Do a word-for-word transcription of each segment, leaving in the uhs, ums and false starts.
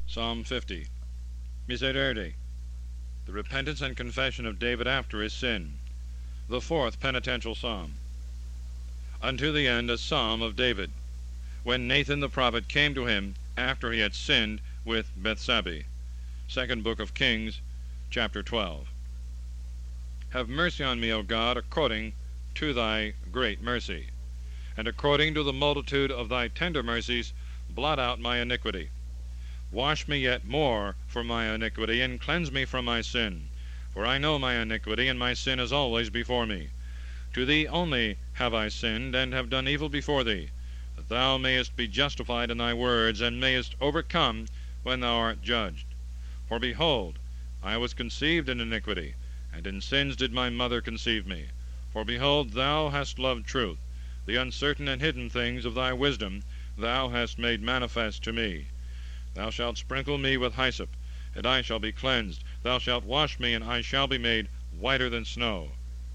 Psalm fifty. Miserere, the repentance and confession of David after his sin. The fourth penitential psalm. Unto the end a psalm of David, when Nathan the prophet came to him after he had sinned with Bethsabee. Second book of Kings, chapter twelve. Have mercy on me, O God, according to thy great mercy, and according to the multitude of thy tender mercies, blot out my iniquity. Wash me yet more for my iniquity, and cleanse me from my sin. For I know my iniquity, and my sin is always before me. To thee only have I sinned, and have done evil before thee, that thou mayest be justified in thy words, and mayest overcome when thou art judged. For behold, I was conceived in iniquity, and in sins did my mother conceive me. For behold, thou hast loved truth, the uncertain and hidden things of thy wisdom thou hast made manifest to me. Thou shalt sprinkle me with hyssop, and I shall be cleansed. Thou shalt wash me, and I shall be made whiter than snow.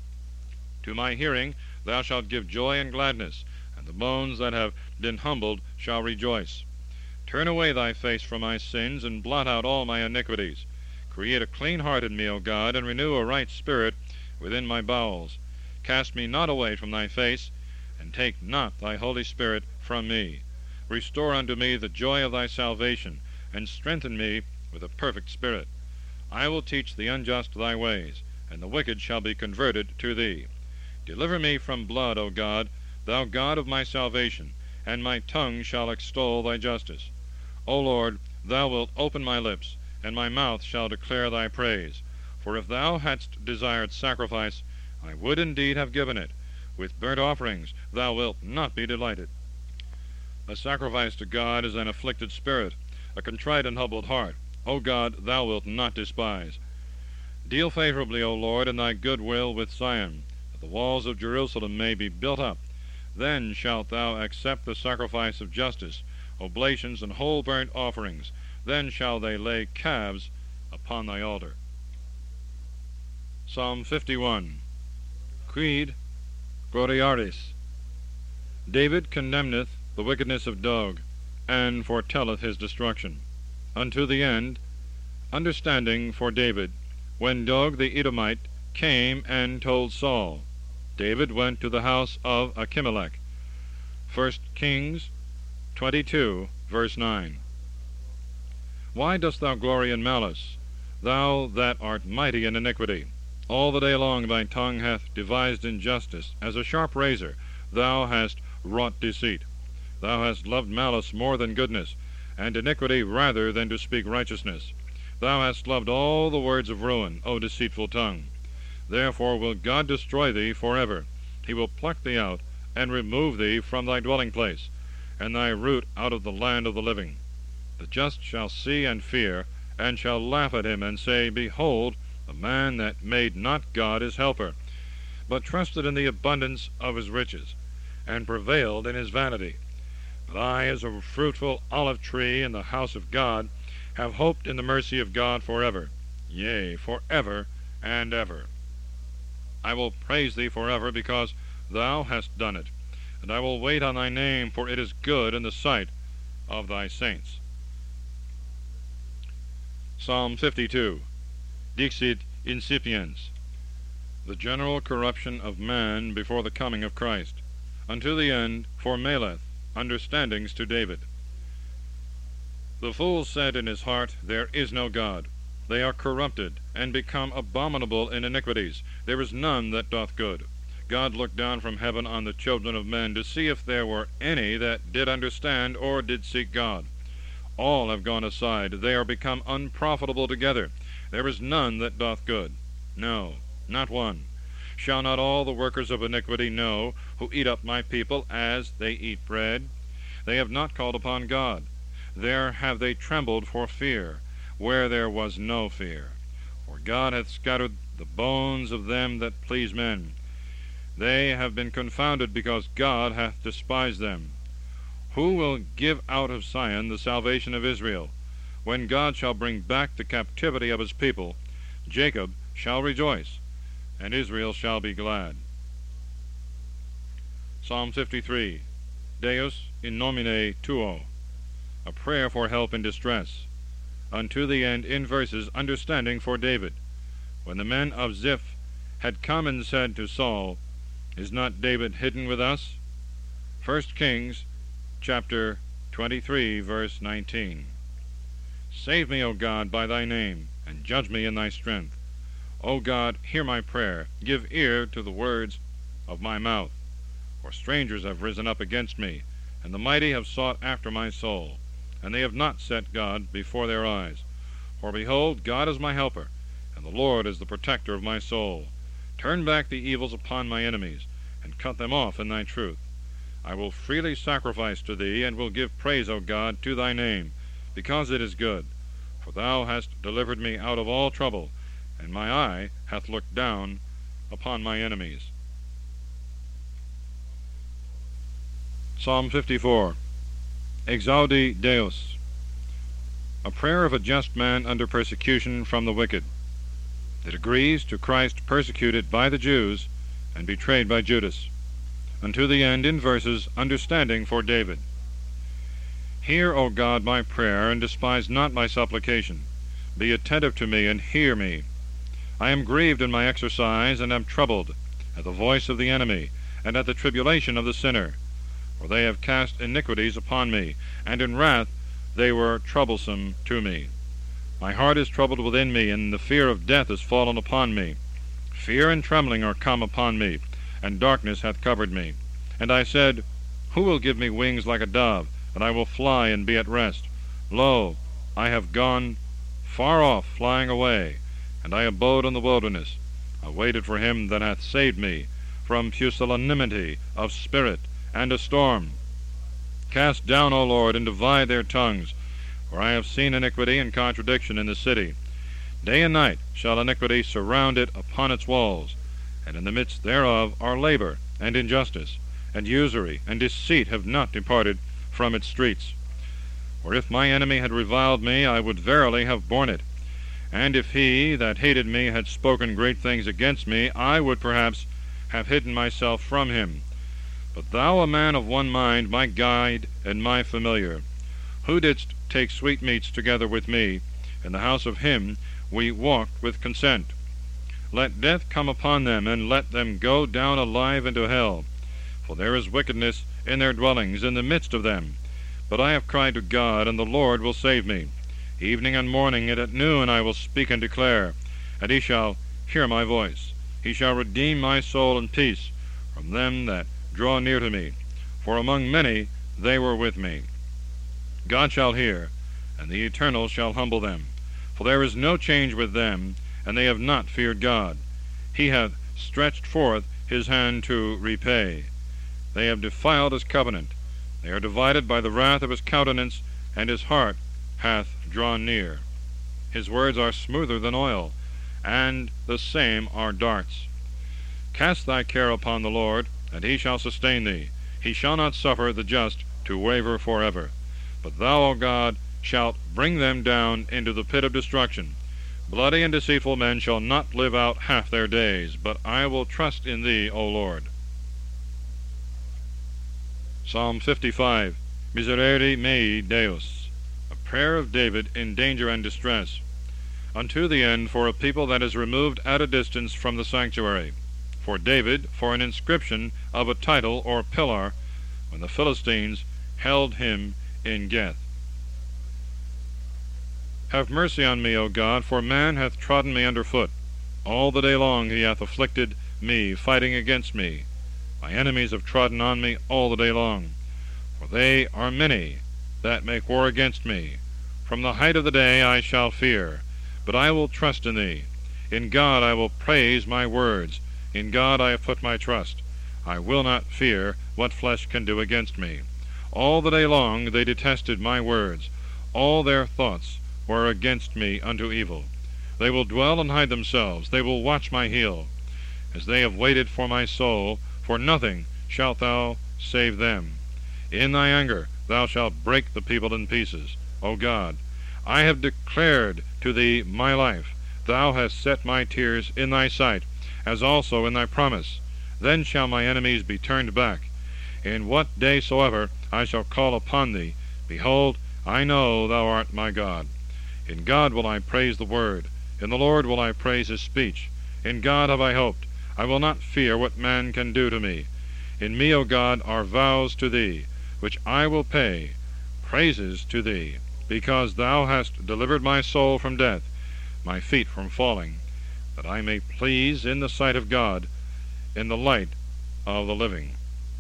To my hearing thou shalt give joy and gladness, and the bones that have been humbled shall rejoice. Turn away thy face from my sins, and blot out all my iniquities. Create a clean heart in me, O God, and renew a right spirit within my bowels. Cast me not away from thy face, and take not thy Holy Spirit from me. Restore unto me the joy of thy salvation, and strengthen me with a perfect spirit. I will teach the unjust thy ways, and the wicked shall be converted to thee. Deliver me from blood, O God, thou God of my salvation, and my tongue shall extol thy justice. O Lord, thou wilt open my lips, and my mouth shall declare thy praise. For if thou hadst desired sacrifice, I would indeed have given it. With burnt offerings thou wilt not be delighted. A sacrifice to God is an afflicted spirit, a contrite and humbled heart. O God, thou wilt not despise. Deal favorably, O Lord, in thy good will with Zion, that the walls of Jerusalem may be built up. Then shalt thou accept the sacrifice of justice, oblations, and whole burnt offerings. Then shall they lay calves upon thy altar. Psalm fifty-one. Quid gloriaris. David condemneth the wickedness of Dog, and foretelleth his destruction. Unto the end, understanding for David, when Dog the Edomite came and told Saul. David went to the house of Achimelech. First Kings twenty-two, verse nine. Why dost thou glory in malice, thou that art mighty in iniquity? All the day long thy tongue hath devised injustice. As a sharp razor thou hast wrought deceit. Thou hast loved malice more than goodness, and iniquity rather than to speak righteousness. Thou hast loved all the words of ruin, O deceitful tongue. Therefore will God destroy thee forever. He will pluck thee out, and remove thee from thy dwelling place, and thy root out of the land of the living. The just shall see and fear, and shall laugh at him, and say, Behold, a man that made not God his helper, but trusted in the abundance of his riches, and prevailed in his vanity. But I, as a fruitful olive tree in the house of God, have hoped in the mercy of God forever, yea, forever and ever. I will praise thee forever, because thou hast done it, and I will wait on thy name, for it is good in the sight of thy saints. Psalm fifty-two. Dixit incipiens. The general corruption of man before the coming of Christ. Unto the end, for Meleth, understandings to David. The fool said in his heart, There is no God. They are corrupted, and become abominable in iniquities. There is none that doth good. God looked down from heaven on the children of men, to see if there were any that did understand, or did seek God. All have gone aside, they are become unprofitable together. There is none that doth good, no, not one. Shall not all the workers of iniquity know, who eat up my people as they eat bread? They have not called upon God. There have they trembled for fear, where there was no fear. For God hath scattered the bones of them that please men. They have been confounded, because God hath despised them. Who will give out of Zion the salvation of Israel? When God shall bring back the captivity of his people, Jacob shall rejoice, and Israel shall be glad. Psalm fifty-three. Deus in nomine tuo. A prayer for help in distress. unto the end in verses, understanding for David. When the men of Ziph had come and said to Saul, Is not David hidden with us? First Kings chapter twenty-three, verse nineteen. Save me, O God, by thy name, and judge me in thy strength. O God, hear my prayer, give ear to the words of my mouth. For strangers have risen up against me, and the mighty have sought after my soul, and they have not set God before their eyes. For behold, God is my helper, and the Lord is the protector of my soul. Turn back the evils upon my enemies, and cut them off in thy truth. I will freely sacrifice to thee, and will give praise, O God, to thy name, because it is good. For thou hast delivered me out of all trouble, and my eye hath looked down upon my enemies. Psalm fifty-four. Exaudi Deus. A prayer of a just man under persecution from the wicked. The degrees to Christ persecuted by the Jews and betrayed by Judas. Unto the end in verses, understanding for David. Hear, O God, my prayer, and despise not my supplication. Be attentive to me, and hear me. I am grieved in my exercise, and am troubled at the voice of the enemy, and at the tribulation of the sinner. For they have cast iniquities upon me, and in wrath they were troublesome to me. My heart is troubled within me, and the fear of death is fallen upon me. Fear and trembling are come upon me, and darkness hath covered me. And I said, Who will give me wings like a dove, and I will fly and be at rest? Lo, I have gone far off, flying away, and I abode in the wilderness. I waited for him that hath saved me from pusillanimity of spirit and a storm. Cast down, O Lord, and divide their tongues, for I have seen iniquity and contradiction in the city. Day and night shall iniquity surround it upon its walls, and in the midst thereof are labor and injustice, and usury and deceit have not departed from its streets. For if my enemy had reviled me, I would verily have borne it. And if he that hated me had spoken great things against me, I would perhaps have hidden myself from him. But thou, a man of one mind, my guide and my familiar, who didst take sweetmeats together with me, in the house of him we walked with consent. Let death come upon them, and let them go down alive into hell. For there is wickedness in their dwellings in the midst of them. But I have cried to God, and the Lord will save me. Evening and morning and at noon I will speak and declare, and he shall hear my voice. He shall redeem my soul in peace from them that draw near to me, for among many they were with me. God shall hear, and the Eternal shall humble them. For there is no change with them, and they have not feared God. He hath stretched forth his hand to repay. They have defiled his covenant. They are divided by the wrath of his countenance, and his heart hath drawn near. His words are smoother than oil, and the same are darts. Cast thy care upon the Lord, and he shall sustain thee. He shall not suffer the just to waver forever. But thou, O God, shalt bring them down into the pit of destruction. Bloody and deceitful men shall not live out half their days, but I will trust in thee, O Lord. Psalm fifty-five. Miserere mei Deus. A prayer of David in danger and distress. Unto the end for a people that is removed at a distance from the sanctuary. For David, for an inscription of a title or pillar, when the Philistines held him in Geth. Have mercy on me, O God, for man hath trodden me under foot. All the day long he hath afflicted me, fighting against me. My enemies have trodden on me all the day long. For they are many that make war against me. From the height of the day I shall fear, but I will trust in thee. In God I will praise my words. In God I have put my trust. I will not fear what flesh can do against me. All the day long they detested my words. All their thoughts were against me unto evil. They will dwell and hide themselves. They will watch my heel. As they have waited for my soul, for nothing shalt thou save them. In thy anger thou shalt break the people in pieces. O God, I have declared to thee my life. Thou hast set my tears in thy sight, as also in thy promise. Then shall my enemies be turned back. In what day soever I shall call upon thee, behold, I know thou art my God. In God will I praise the word. In the Lord will I praise his speech. In God have I hoped. I will not fear what man can do to me. In me, O God, are vows to thee, which I will pay, praises to thee, because thou hast delivered my soul from death, my feet from falling, that I may please in the sight of God, in the light of the living.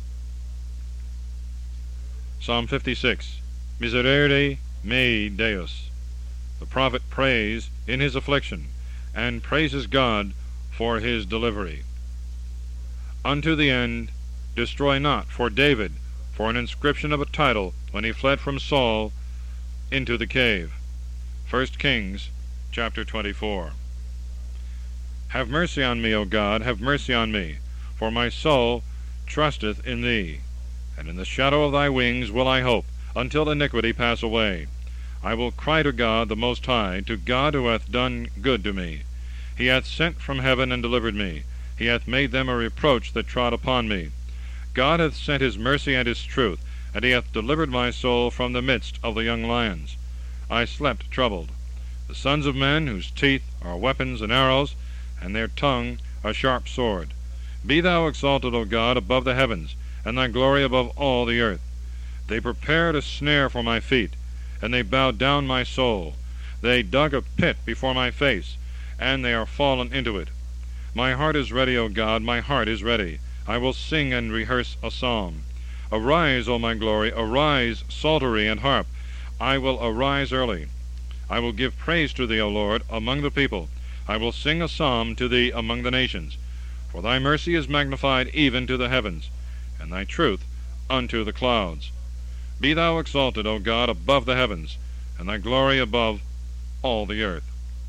Psalm fifty-six. Miserere mei Deus. The prophet prays in his affliction, and praises God for his delivery. Unto the end, destroy not, for David, for an inscription of a title, when he fled from Saul into the cave. First Kings, chapter twenty-four. Have mercy on me, O God, have mercy on me, for my soul trusteth in thee. And in the shadow of thy wings will I hope, until iniquity pass away. I will cry to God the Most High, to God who hath done good to me. He hath sent from heaven and delivered me. He hath made them a reproach that trod upon me. God hath sent his mercy and his truth, and he hath delivered my soul from the midst of the young lions. I slept troubled. The sons of men, whose teeth are weapons and arrows, and their tongue a sharp sword. Be thou exalted, O God, above the heavens, and thy glory above all the earth. They prepared a snare for my feet, and they bowed down my soul. They dug a pit before my face, and they are fallen into it. My heart is ready, O God, my heart is ready. I will sing and rehearse a psalm. Arise, O my glory, arise, psaltery and harp. I will arise early. I will give praise to thee, O Lord, among the people. I will sing a psalm to thee among the nations. For thy mercy is magnified even to the heavens, and thy truth unto the clouds. Be thou exalted, O God, above the heavens, and thy glory above all the earth.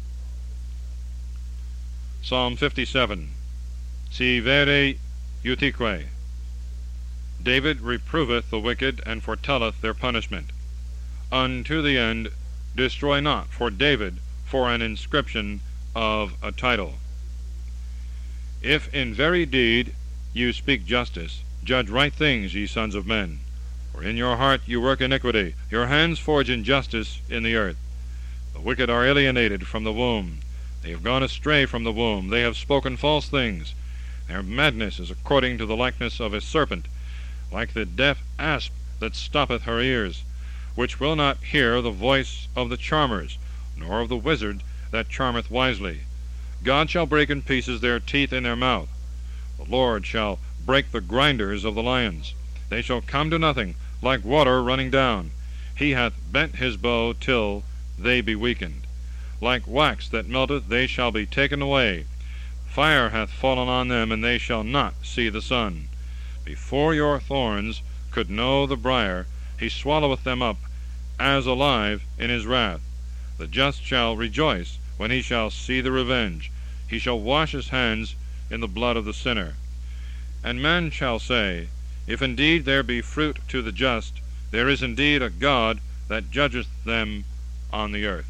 Psalm fifty-seven. Si vere utique. David reproveth the wicked, and foretelleth their punishment. Unto the end, destroy not, for David, for an inscription of a title. If in very deed you speak justice, judge right things, ye sons of men. For in your heart you work iniquity, your hands forge injustice in the earth. The wicked are alienated from the womb. They have gone astray from the womb. They have spoken false things. Their madness is according to the likeness of a serpent, like the deaf asp that stoppeth her ears, which will not hear the voice of the charmers, nor of the wizard that charmeth wisely. God shall break in pieces their teeth in their mouth. The Lord shall break the grinders of the lions. They shall come to nothing, like water running down. He hath bent his bow till they be weakened. Like wax that melteth, they shall be taken away. Fire hath fallen on them, and they shall not see the sun. Before your thorns could know the briar, he swalloweth them up, as alive in his wrath. The just shall rejoice when he shall see the revenge. He shall wash his hands in the blood of the sinner. And man shall say, If indeed there be fruit to the just, there is indeed a God that judgeth them on the earth.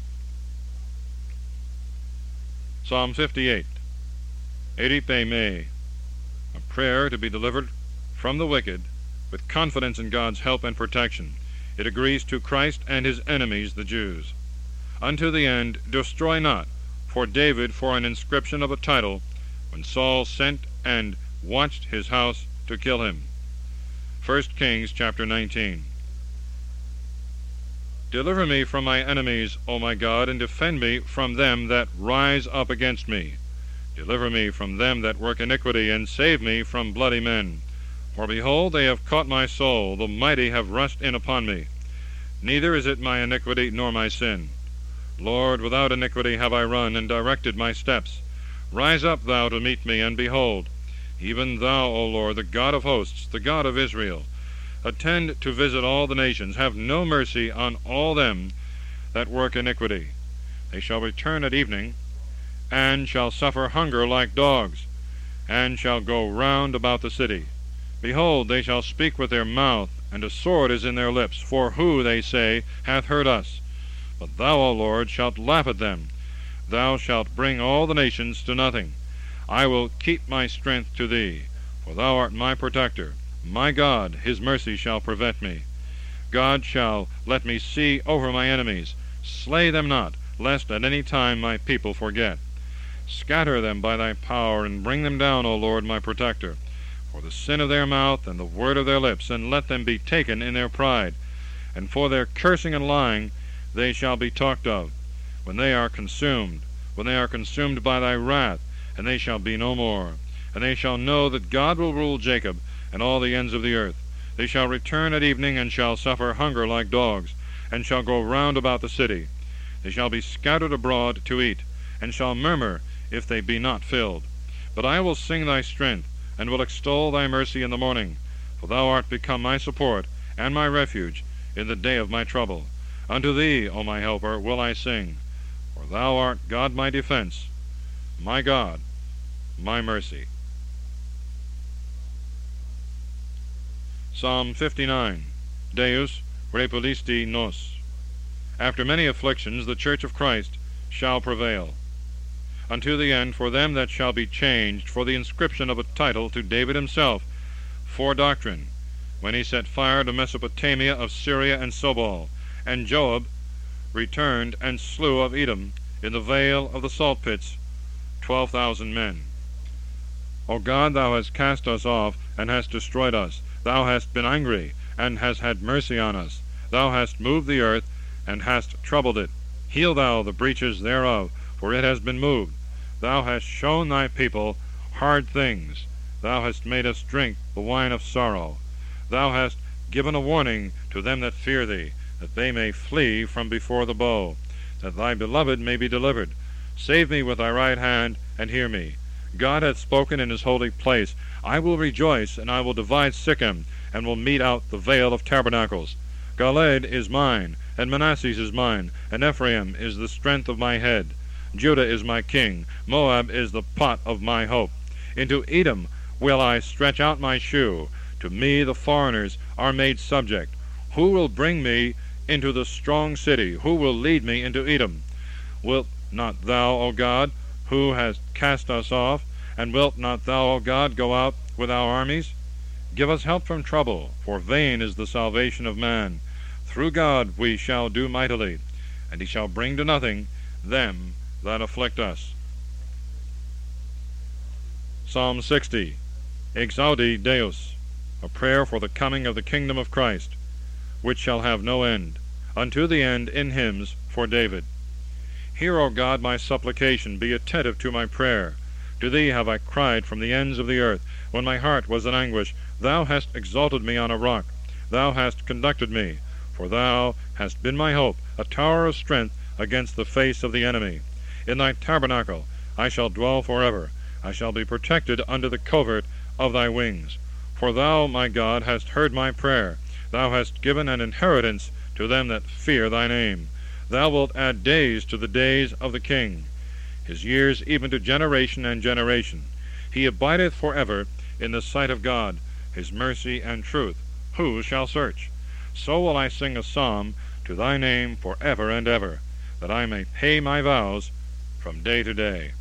Psalm fifty-eight. Eripe me, a prayer to be delivered from the wicked, with confidence in God's help and protection. It agrees to Christ and his enemies, the Jews. Unto the end, destroy not, for David, for an inscription of a title, when Saul sent and watched his house to kill him. First Kings chapter nineteen. Deliver me from my enemies, O my God, and defend me from them that rise up against me. Deliver me from them that work iniquity, and save me from bloody men. For behold, they have caught my soul, the mighty have rushed in upon me. Neither is it my iniquity nor my sin. Lord, without iniquity have I run, and directed my steps. Rise up thou to meet me, and behold, even thou, O Lord, the God of hosts, the God of Israel. Attend to visit all the nations. Have no mercy on all them that work iniquity. They shall return at evening, and shall suffer hunger like dogs, and shall go round about the city. Behold, they shall speak with their mouth, and a sword is in their lips. For who, they say, hath heard us? But thou, O Lord, shalt laugh at them. Thou shalt bring all the nations to nothing. I will keep my strength to thee, for thou art my protector. My God, his mercy shall prevent me. God shall let me see over my enemies. Slay them not, lest at any time my people forget. Scatter them by thy power, and bring them down, O Lord, my protector, for the sin of their mouth and the word of their lips, and let them be taken in their pride. And for their cursing and lying they shall be talked of, when they are consumed, when they are consumed by thy wrath, and they shall be no more. And they shall know that God will rule Jacob and all the ends of the earth. They shall return at evening, and shall suffer hunger like dogs, and shall go round about the city. They shall be scattered abroad to eat, and shall murmur if they be not filled. But I will sing thy strength, and will extol thy mercy in the morning. For thou art become my support and my refuge in the day of my trouble. Unto thee, O my helper, will I sing, for thou art God my defense, my God, my mercy. Psalm fifty-nine. Deus repulisti nos. After many afflictions the church of Christ shall prevail, unto the end, for them that shall be changed, for the inscription of a title to David himself, for doctrine, when he set fire to Mesopotamia of Syria and Sobal, and Joab returned and slew of Edom in the vale of the salt pits twelve thousand men. O God, thou hast cast us off, and hast destroyed us. Thou hast been angry, and hast had mercy on us. Thou hast moved the earth, and hast troubled it. Heal thou the breaches thereof, for it has been moved. Thou hast shown thy people hard things. Thou hast made us drink the wine of sorrow. Thou hast given a warning to them that fear thee, that they may flee from before the bow, that thy beloved may be delivered. Save me with thy right hand, and hear me. God hath spoken in his holy place. I will rejoice, and I will divide Sichem, and will mete out the vale of tabernacles. Galed is mine, and Manasseh is mine, and Ephraim is the strength of my head. Judah is my king, Moab is the pot of my hope. Into Edom will I stretch out my shoe. To me the foreigners are made subject. Who will bring me into the strong city? Who will lead me into Edom? Wilt not thou, O God, who hast cast us off, and wilt not thou, O God, go out with our armies? Give us help from trouble, for vain is the salvation of man. Through God we shall do mightily, and he shall bring to nothing them that afflict us. Psalm sixty. Exaudi Deus, a prayer for the coming of the kingdom of Christ, which shall have no end, unto the end in hymns for David. Hear, O God, my supplication, be attentive to my prayer. To thee have I cried from the ends of the earth, when my heart was in anguish. Thou hast exalted me on a rock. Thou hast conducted me, for thou hast been my hope, a tower of strength against the face of the enemy. In thy tabernacle I shall dwell forever. I shall be protected under the covert of thy wings. For thou, my God, hast heard my prayer. Thou hast given an inheritance to them that fear thy name. Thou wilt add days to the days of the king, his years even to generation and generation. He abideth forever in the sight of God. His mercy and truth who shall search? So will I sing a psalm to thy name forever and ever, that I may pay my vows from day to day.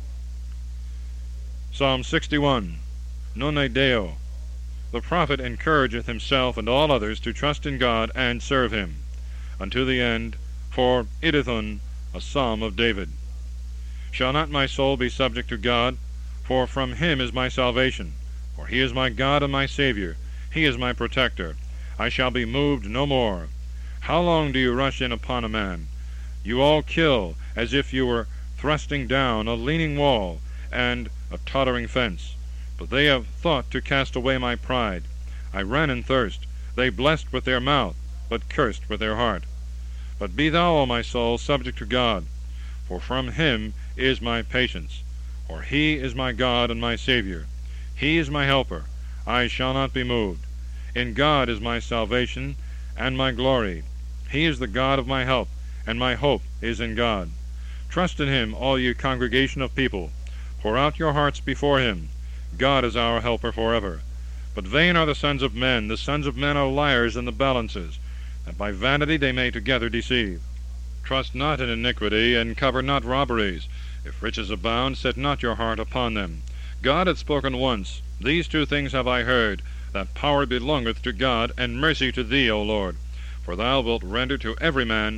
Psalm sixty-one. Nonne Deo. The prophet encourageth himself and all others to trust in God and serve him, unto the end, for Idithun, a psalm of David. Shall not my soul be subject to God? For from him is my salvation. For he is my God and my Savior. He is my protector. I shall be moved no more. How long do you rush in upon a man? You all kill, as if you were thrusting down a leaning wall and a tottering fence. But they have thought to cast away my pride. I ran in thirst. They blessed with their mouth, but cursed with their heart. But be thou, O my soul, subject to God, for from him is my patience. For he is my God and my Savior. He is my helper. I shall not be moved. In God is my salvation and my glory. He is the God of my help, and my hope is in God. Trust in him, all ye congregation of people. Pour out your hearts before him. God is our helper forever. But vain are the sons of men. The sons of men are liars in the balances, that by vanity they may together deceive. Trust not in iniquity, and cover not robberies. If riches abound, set not your heart upon them. God hath spoken once. These two things have I heard, that power belongeth to God, and mercy to thee, O Lord. For thou wilt render to every man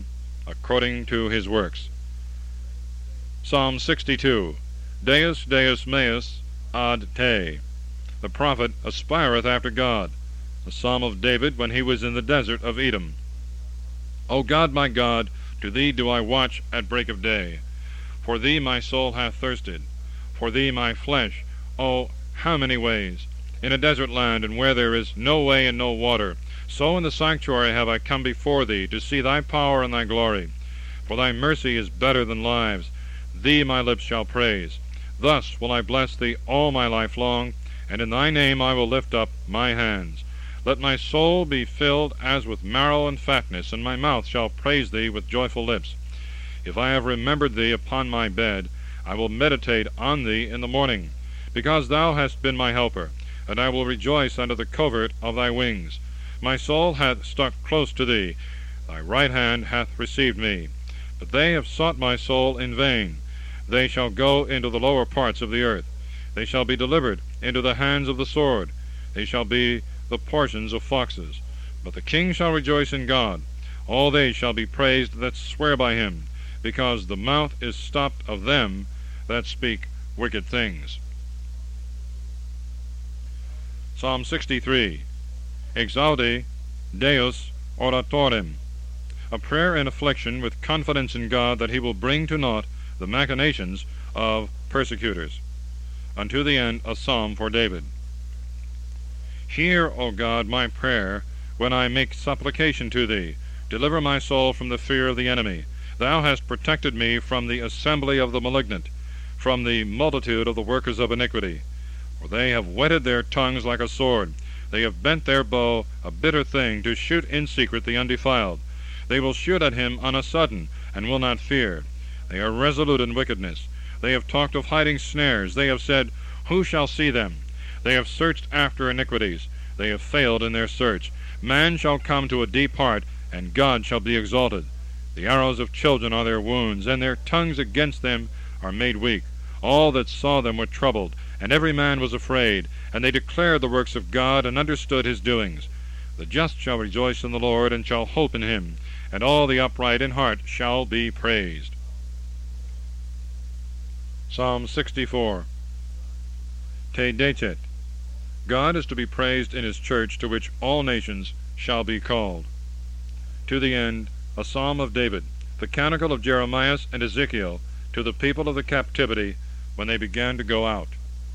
according to his works. Psalm sixty-two. Deus, Deus meus, ad te. The prophet aspireth after God. The psalm of David when he was in the desert of Edom. O God, my God, to thee do I watch at break of day. For thee my soul hath thirsted. For thee my flesh, oh, how many ways! In a desert land, and where there is no way and no water. So in the sanctuary have I come before thee, to see thy power and thy glory. For thy mercy is better than lives. Thee my lips shall praise. Thus will I bless thee all my life long, and in thy name I will lift up my hands. Let my soul be filled as with marrow and fatness, and my mouth shall praise thee with joyful lips. If I have remembered thee upon my bed, I will meditate on thee in the morning, because thou hast been my helper, and I will rejoice under the covert of thy wings. My soul hath stuck close to thee, thy right hand hath received me. But they have sought my soul in vain. They shall go into the lower parts of the earth. They shall be delivered into the hands of the sword. They shall be the portions of foxes. But the king shall rejoice in God. All they shall be praised that swear by him, because the mouth is stopped of them that speak wicked things. Psalm sixty-three. Exaudi Deus oratorem. A prayer in affliction with confidence in God that he will bring to naught the machinations of persecutors. Unto the end a psalm for David. Hear, O God, my prayer, when I make supplication to thee. Deliver my soul from the fear of the enemy. Thou hast protected me from the assembly of the malignant, from the multitude of the workers of iniquity. For they have whetted their tongues like a sword. They have bent their bow, a bitter thing, to shoot in secret the undefiled. They will shoot at him on a sudden, and will not fear. They are resolute in wickedness. They have talked of hiding snares. They have said, Who shall see them? They have searched after iniquities. They have failed in their search. Man shall come to a deep heart, and God shall be exalted. The arrows of children are their wounds, and their tongues against them are made weak. All that saw them were troubled, and every man was afraid, and they declared the works of God, and understood his doings. The just shall rejoice in the Lord, and shall hope in him, and all the upright in heart shall be praised. Psalm sixty-four. Te decet. God is to be praised in his church, to which all nations shall be called. To the end, a psalm of David, the canticle of Jeremiah and Ezekiel, to the people of the captivity, when they began to go out.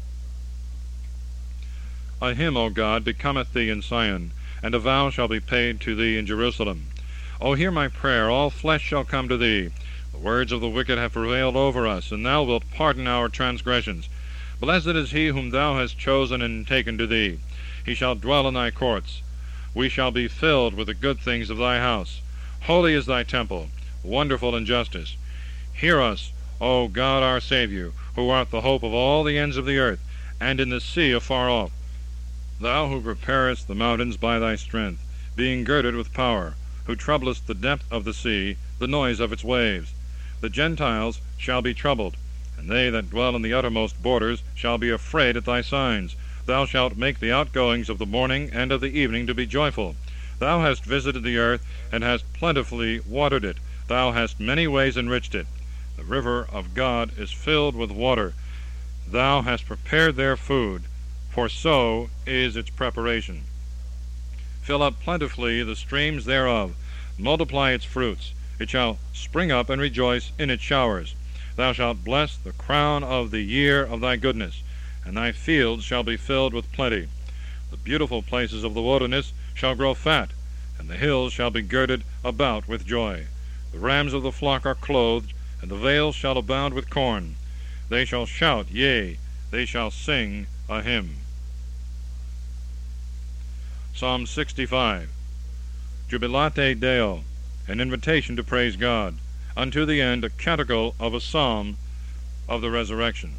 A hymn, O God, becometh thee in Sion, and a vow shall be paid to thee in Jerusalem. O hear my prayer, all flesh shall come to thee. The words of the wicked have prevailed over us, and thou wilt pardon our transgressions. Blessed is he whom thou hast chosen and taken to thee. He shall dwell in thy courts. We shall be filled with the good things of thy house. Holy is thy temple, wonderful in justice. Hear us, O God our Saviour, who art the hope of all the ends of the earth, and in the sea afar off. Thou who preparest the mountains by thy strength, being girded with power, who troublest the depth of the sea, the noise of its waves. The Gentiles shall be troubled, and they that dwell in the uttermost borders shall be afraid at thy signs. Thou shalt make the outgoings of the morning and of the evening to be joyful. Thou hast visited the earth, and hast plentifully watered it. Thou hast many ways enriched it. The river of God is filled with water. Thou hast prepared their food, for so is its preparation. Fill up plentifully the streams thereof. Multiply its fruits. It shall spring up and rejoice in its showers. Thou shalt bless the crown of the year of thy goodness, and thy fields shall be filled with plenty. The beautiful places of the wilderness shall grow fat, and the hills shall be girded about with joy. The rams of the flock are clothed, and the vales shall abound with corn. They shall shout, yea, they shall sing a hymn. Psalm sixty-five. Jubilate Deo, an invitation to praise God. Unto the end, a canticle of a psalm of the resurrection.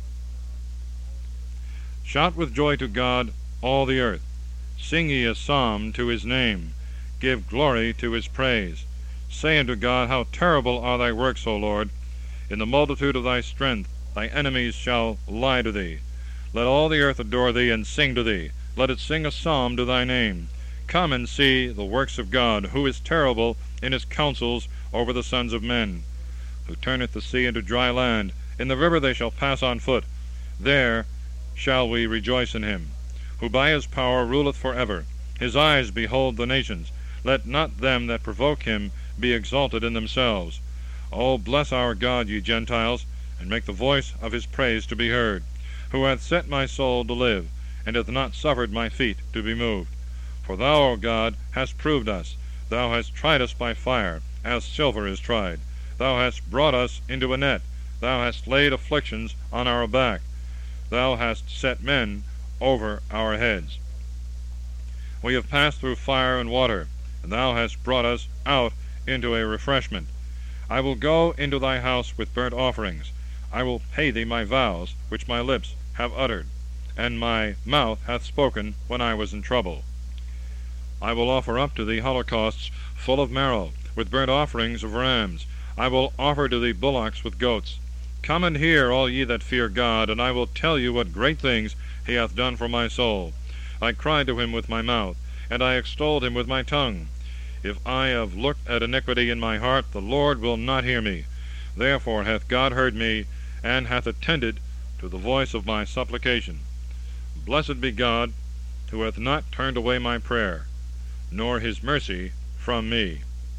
Shout with joy to God, all the earth. Sing ye a psalm to his name. Give glory to his praise. Say unto God, how terrible are thy works, O Lord. In the multitude of thy strength thy enemies shall lie to thee. Let all the earth adore thee, and sing to thee. Let it sing a psalm to thy name. Come and see the works of God, who is terrible in his counsels, over the sons of men, who turneth the sea into dry land. In the river they shall pass on foot. There shall we rejoice in him, who by his power ruleth for ever. His eyes behold the nations. Let not them that provoke him be exalted in themselves. O bless our God, ye Gentiles, and make the voice of his praise to be heard, who hath set my soul to live, and hath not suffered my feet to be moved. For thou, O God, hast proved us. Thou hast tried us by fire, as silver is tried. Thou hast brought us into a net. Thou hast laid afflictions on our back. Thou hast set men over our heads. We have passed through fire and water, and thou hast brought us out into a refreshment. I will go into thy house with burnt offerings. I will pay thee my vows, which my lips have uttered, and my mouth hath spoken when I was in trouble. I will offer up to thee holocausts full of marrow, with burnt offerings of rams. I will offer to thee bullocks with goats. Come and hear, all ye that fear God, and I will tell you what great things he hath done for my soul. I cried to him with my mouth, and I extolled him with my tongue. If I have looked at iniquity in my heart, the Lord will not hear me. Therefore hath God heard me, and hath attended to the voice of my supplication. Blessed be God, who hath not turned away my prayer, nor his mercy from me.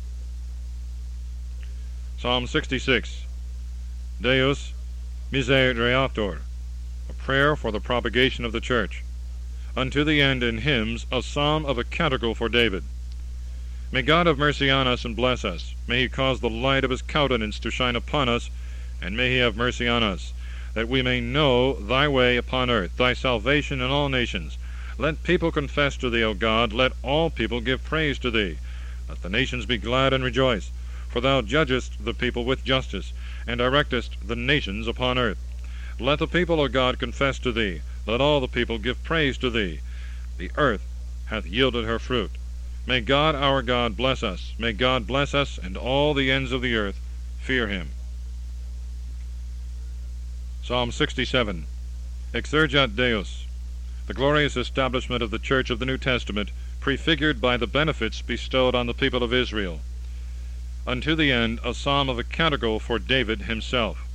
Psalm sixty-six. Deus Misereatur, a prayer for the propagation of the church. Unto the end in hymns, a psalm of a canticle for David. May God have mercy on us and bless us. May he cause the light of his countenance to shine upon us, and may he have mercy on us, that we may know thy way upon earth, thy salvation in all nations. Let people confess to thee, O God, let all people give praise to thee. Let the nations be glad and rejoice, for thou judgest the people with justice, and directest the nations upon earth. Let the people, O God, confess to thee, let all the people give praise to thee. The earth hath yielded her fruit. May God our God bless us. May God bless us, and all the ends of the earth fear him. Psalm sixty-seven. Exsurgat Deus, the glorious establishment of the Church of the New Testament, prefigured by the benefits bestowed on the people of Israel. Unto the end, a psalm of a canticle for David himself.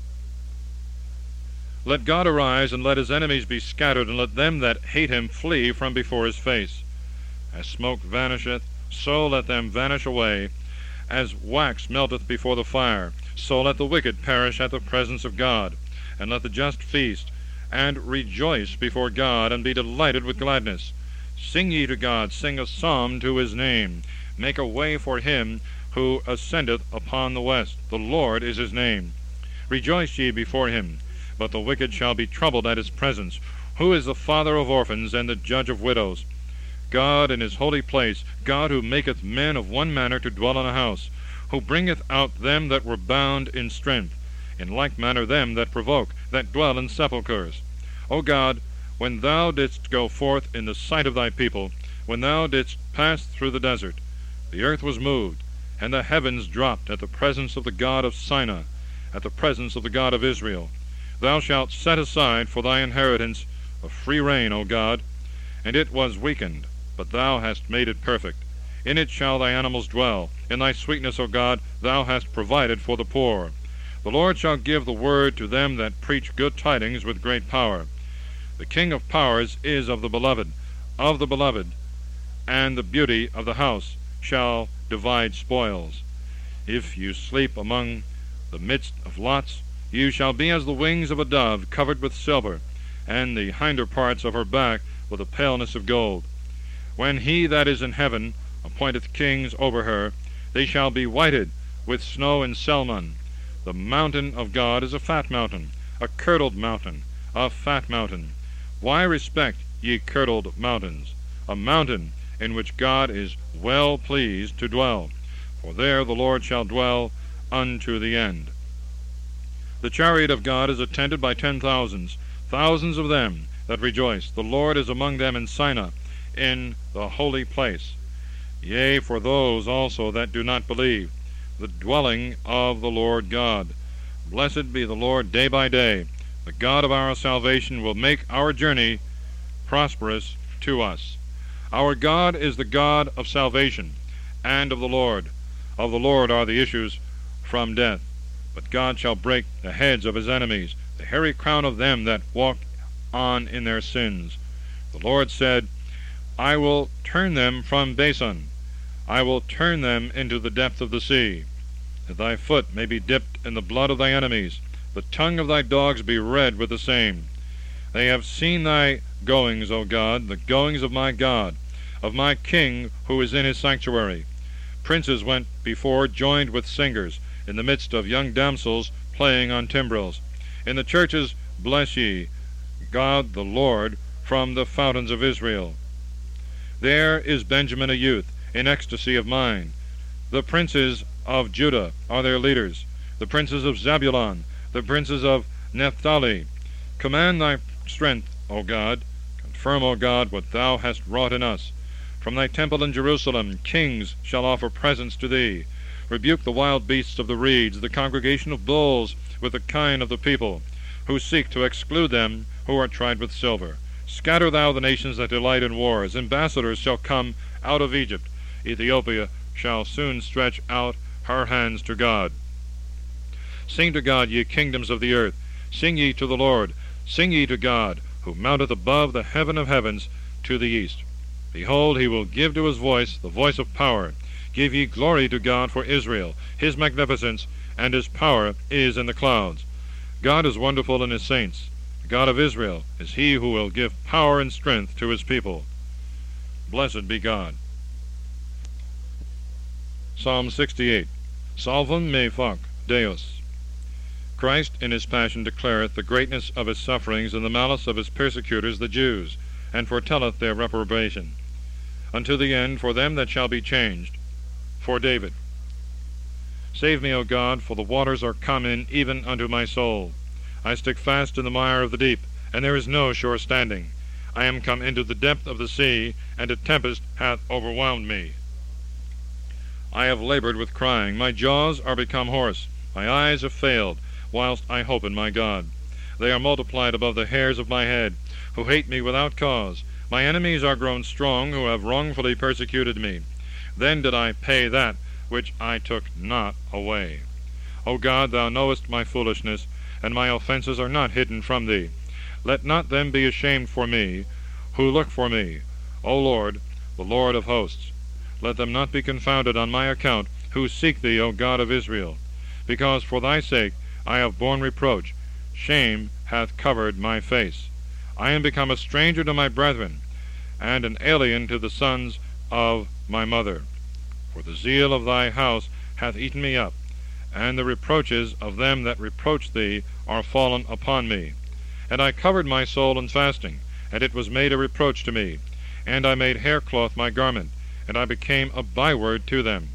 Let God arise, and let his enemies be scattered, and let them that hate him flee from before his face. As smoke vanisheth, so let them vanish away. As wax melteth before the fire, so let the wicked perish at the presence of God. And let the just feast, and rejoice before God, and be delighted with gladness. Sing ye to God, sing a psalm to his name. Make a way for him who ascendeth upon the west. The Lord is his name. Rejoice ye before him, but the wicked shall be troubled at his presence. Who is the father of orphans, and the judge of widows? God in his holy place, God who maketh men of one manner to dwell in a house, who bringeth out them that were bound in strength, in like manner them that provoke, that dwell in sepulchres. O God, when thou didst go forth in the sight of thy people, when thou didst pass through the desert, the earth was moved, and the heavens dropped at the presence of the God of Sinai, at the presence of the God of Israel. Thou shalt set aside for thy inheritance a free rein, O God, and it was weakened, but thou hast made it perfect. In it shall thy animals dwell. In thy sweetness, O God, thou hast provided for the poor. The Lord shall give the word to them that preach good tidings with great power. The King of powers is of the beloved, of the beloved, and the beauty of the house shall divide spoils. If you sleep among the midst of lots, you shall be as the wings of a dove covered with silver, and the hinder parts of her back with a paleness of gold. When he that is in heaven appointeth kings over her, they shall be whited with snow in Selmon. The mountain of God is a fat mountain, a curdled mountain, a fat mountain. Why respect ye curdled mountains? A mountain in which God is well pleased to dwell. For there the Lord shall dwell unto the end. The chariot of God is attended by ten thousands, thousands of them that rejoice. The Lord is among them in Sinai, in the holy place. Yea, for those also that do not believe, the dwelling of the Lord God. Blessed be the Lord day by day. The God of our salvation will make our journey prosperous to us. Our God is the God of salvation, and of the Lord. Of the Lord are the issues from death. But God shall break the heads of his enemies, the hairy crown of them that walk on in their sins. The Lord said, I will turn them from Basan, I will turn them into the depth of the sea, that thy foot may be dipped in the blood of thy enemies, the tongue of thy dogs be red with the same. They have seen thy goings, O God, the goings of my God, of my King who is in his sanctuary. Princes went before, joined with singers, in the midst of young damsels playing on timbrels. In the churches bless ye God the Lord from the fountains of Israel. There is Benjamin a youth, in ecstasy of mind. The princes of Judah are their leaders, the princes of Zebulun, the princes of Naphtali. Command thy strength, O God. Confirm, O God, what thou hast wrought in us. From thy temple in Jerusalem kings shall offer presents to thee. Rebuke the wild beasts of the reeds, the congregation of bulls, with the kine of the people, who seek to exclude them who are tried with silver. Scatter thou the nations that delight in wars. Ambassadors shall come out of Egypt. Ethiopia shall soon stretch out her hands to God. Sing to God, ye kingdoms of the earth. Sing ye to the Lord. Sing ye to God, who mounteth above the heaven of heavens to the east. Behold, he will give to his voice the voice of power. Give ye glory to God for Israel. His magnificence and his power is in the clouds. God is wonderful in his saints. The God of Israel is he who will give power and strength to his people. Blessed be God. Psalm sixty-eight. Salvum me fac Deus. Christ in his passion declareth the greatness of his sufferings and the malice of his persecutors the Jews, and foretelleth their reprobation, unto the end for them that shall be changed. For David. Save me, O God, for the waters are come in even unto my soul. I stick fast in the mire of the deep, and there is no sure standing. I am come into the depth of the sea, and a tempest hath overwhelmed me. I have labored with crying, my jaws are become hoarse, my eyes have failed, whilst I hope in my God. They are multiplied above the hairs of my head, who hate me without cause. My enemies are grown strong, who have wrongfully persecuted me. Then did I pay that which I took not away. O God, thou knowest my foolishness, and my offences are not hidden from thee. Let not them be ashamed for me, who look for me, O Lord, the Lord of hosts. Let them not be confounded on my account, who seek thee, O God of Israel. Because for thy sake I have borne reproach, shame hath covered my face. I am become a stranger to my brethren, and an alien to the sons of my mother. For the zeal of thy house hath eaten me up, and the reproaches of them that reproach thee are fallen upon me. And I covered my soul in fasting, and it was made a reproach to me. And I made haircloth my garment, and I became a byword to them.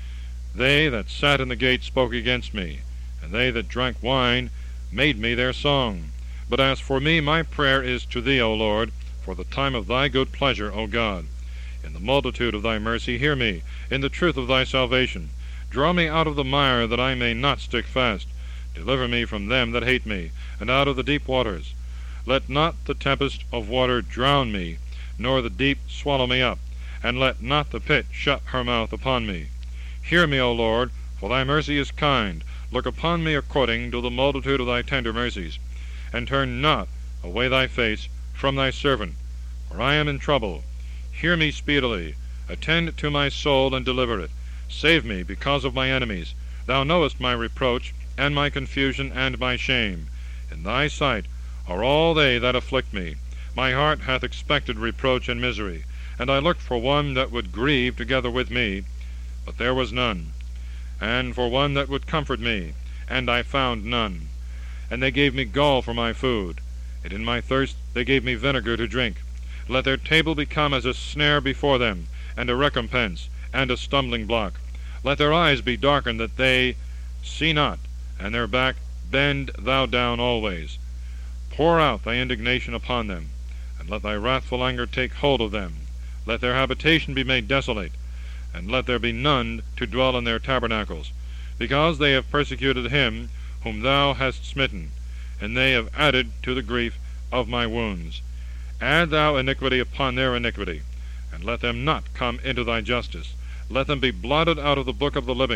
They that sat in the gate spoke against me, and they that drank wine made me their song. But as for me, my prayer is to thee, O Lord, for the time of thy good pleasure, O God. In the multitude of thy mercy hear me, in the truth of thy salvation. Draw me out of the mire, that I may not stick fast. Deliver me from them that hate me, and out of the deep waters. Let not the tempest of water drown me, nor the deep swallow me up, and let not the pit shut her mouth upon me. Hear me, O Lord, for thy mercy is kind. Look upon me according to the multitude of thy tender mercies, and turn not away thy face from thy servant, for I am in trouble. Hear me speedily. Attend to my soul, and deliver it. Save me because of my enemies. Thou knowest my reproach, and my confusion, and my shame. In thy sight are all they that afflict me. My heart hath expected reproach and misery, and I looked for one that would grieve together with me, but there was none, and for one that would comfort me, and I found none. And they gave me gall for my food, and in my thirst they gave me vinegar to drink. Let their table become as a snare before them, and a recompense, and a stumbling block. Let their eyes be darkened, that they see not, and their back bend thou down always. Pour out thy indignation upon them, and let thy wrathful anger take hold of them. Let their habitation be made desolate, and let there be none to dwell in their tabernacles, because they have persecuted him whom thou hast smitten, and they have added to the grief of my wounds. Add thou iniquity upon their iniquity, and let them not come into thy justice. Let them be blotted out of the book of the living,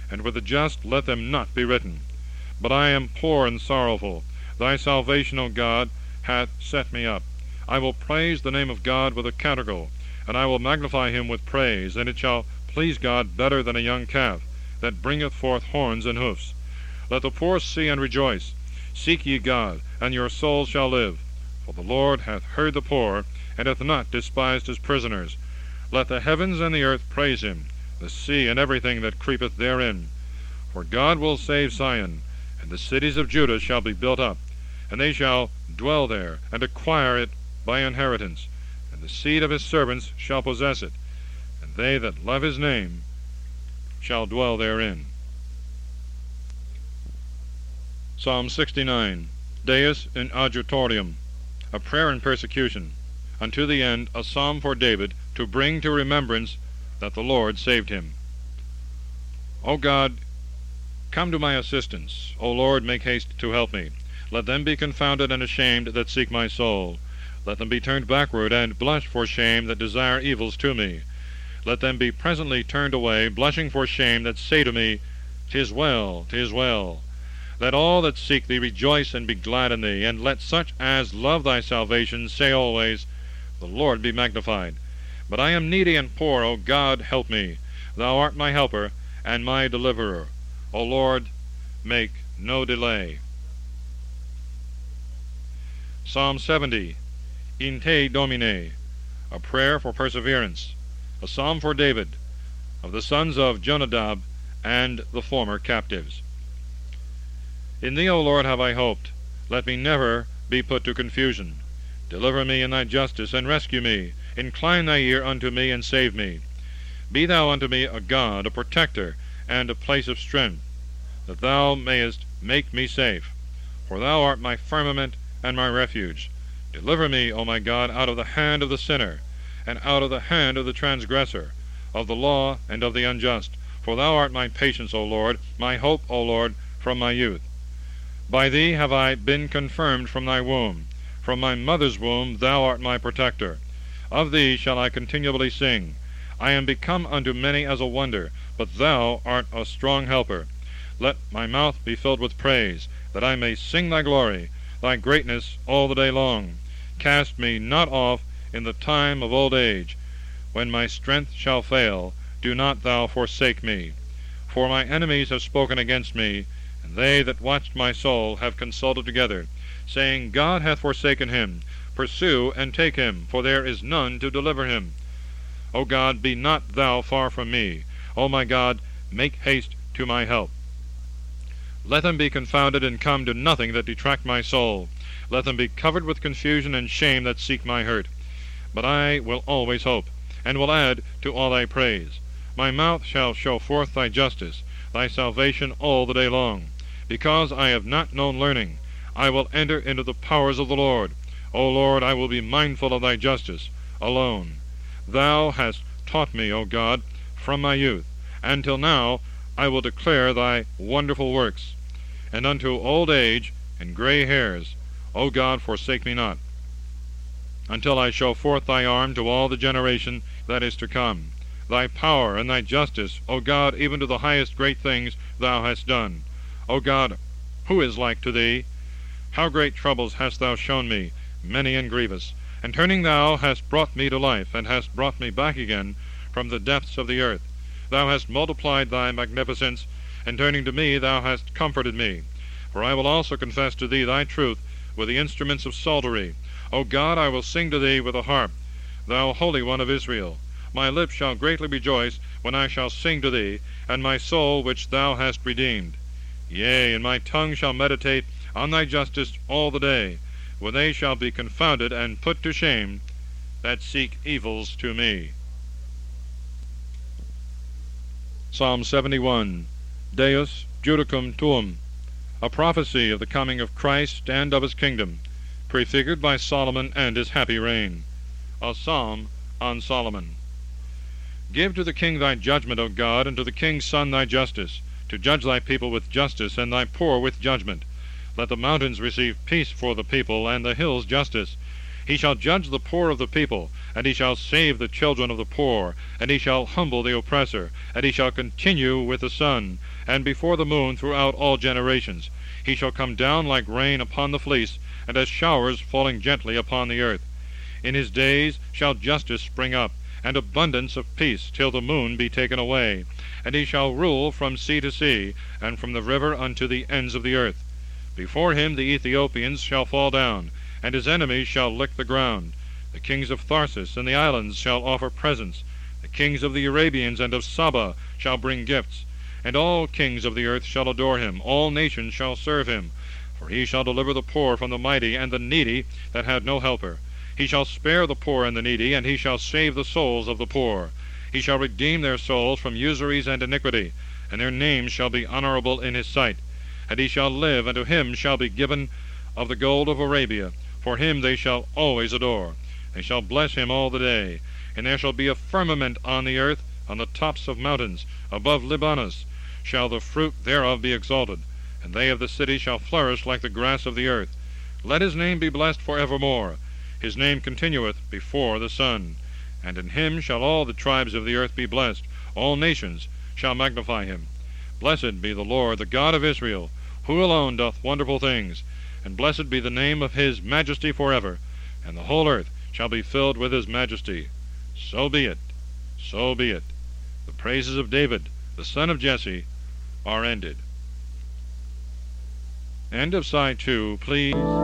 and with the just let them not be written. But I am poor and sorrowful. Thy salvation, O God, hath set me up. I will praise the name of God with a canticle, and I will magnify him with praise, and it shall please God better than a young calf, that bringeth forth horns and hoofs. Let the poor see and rejoice. Seek ye God, and your soul shall live. For the Lord hath heard the poor, and hath not despised his prisoners. Let the heavens and the earth praise him, the sea and everything that creepeth therein. For God will save Zion, and the cities of Judah shall be built up, and they shall dwell there, and acquire it by inheritance, and the seed of his servants shall possess it, and they that love his name shall dwell therein. Psalm sixty-nine. Deus in adjutorium, a prayer in persecution, unto the end a psalm for David, to bring to remembrance that the Lord saved him. O God, come to my assistance. O Lord, make haste to help me. Let them be confounded and ashamed that seek my soul. Let them be turned backward, and blush for shame that desire evils to me. Let them be presently turned away, blushing for shame, that say to me, 'Tis well, 'tis well. Let all that seek thee rejoice and be glad in thee, and let such as love thy salvation say always, The Lord be magnified. But I am needy and poor, O God, help me. Thou art my helper and my deliverer. O Lord, make no delay. Psalm seventy. In te Domine, a prayer for perseverance, a psalm for David, of the sons of Jonadab and the former captives. In thee, O Lord, have I hoped. Let me never be put to confusion. Deliver me in thy justice, and rescue me. Incline thy ear unto me, and save me. Be thou unto me a God, a protector, and a place of strength, that thou mayest make me safe. For thou art my firmament and my refuge. Deliver me, O my God, out of the hand of the sinner, and out of the hand of the transgressor, of the law and of the unjust. For thou art my patience, O Lord, my hope, O Lord, from my youth. By thee have I been confirmed from thy womb. From my mother's womb thou art my protector. Of thee shall I continually sing. I am become unto many as a wonder, but thou art a strong helper. Let my mouth be filled with praise, that I may sing thy glory, thy greatness all the day long. Cast me not off in the time of old age. When my strength shall fail, do not thou forsake me. For my enemies have spoken against me, and they that watched my soul have consulted together, saying, God hath forsaken him. Pursue and take him, for there is none to deliver him. O God, be not thou far from me. O my God, make haste to my help. Let them be confounded and come to nothing that detract my soul. Let them be covered with confusion and shame that seek my hurt. But I will always hope, and will add to all thy praise. My mouth shall show forth thy justice, thy salvation all the day long. Because I have not known learning, I will enter into the powers of the Lord. O Lord, I will be mindful of thy justice alone. Thou hast taught me, O God, from my youth, and till now I will declare thy wonderful works. And unto old age and gray hairs, O God, forsake me not, until I show forth thy arm to all the generation that is to come. Thy power and thy justice, O God, even to the highest great things thou hast done. O God, who is like to thee? How great troubles hast thou shown me, many and grievous. And turning thou hast brought me to life, and hast brought me back again from the depths of the earth. Thou hast multiplied thy magnificence, and turning to me thou hast comforted me. For I will also confess to thee thy truth with the instruments of psaltery. O God, I will sing to thee with a harp, thou Holy One of Israel. My lips shall greatly rejoice when I shall sing to thee, and my soul which thou hast redeemed. Yea, and my tongue shall meditate on thy justice all the day, when they shall be confounded and put to shame that seek evils to me. Psalm seventy-one. Deus Judicum Tuum, a prophecy of the coming of Christ and of his kingdom, prefigured by Solomon and his happy reign. A psalm on Solomon. Give to the king thy judgment, O God, and to the king's son thy justice, to judge thy people with justice, and thy poor with judgment. Let the mountains receive peace for the people, and the hills justice. He shall judge the poor of the people, and he shall save the children of the poor, and he shall humble the oppressor, and he shall continue with the sun, and before the moon throughout all generations. He shall come down like rain upon the fleece, and as showers falling gently upon the earth. In his days shall justice spring up, and abundance of peace, till the moon be taken away. And he shall rule from sea to sea, and from the river unto the ends of the earth. Before him the Ethiopians shall fall down, and his enemies shall lick the ground. The kings of Tharsis and the islands shall offer presents. The kings of the Arabians and of Saba shall bring gifts. And all kings of the earth shall adore him, all nations shall serve him. For he shall deliver the poor from the mighty, and the needy that had no helper. He shall spare the poor and the needy, and he shall save the souls of the poor. He shall redeem their souls from usuries and iniquity, and their names shall be honorable in his sight. And he shall live, and to him shall be given of the gold of Arabia. For him they shall always adore. They shall bless him all the day. And there shall be a firmament on the earth, on the tops of mountains, above Libanus, shall the fruit thereof be exalted, and they of the city shall flourish like the grass of the earth. Let his name be blessed for evermore. His name continueth before the sun. And in him shall all the tribes of the earth be blessed. All nations shall magnify him. Blessed be the Lord, the God of Israel, who alone doth wonderful things. And blessed be the name of his majesty forever. And the whole earth shall be filled with his majesty. So be it, so be it. The praises of David, the son of Jesse, are ended. End of side two, please.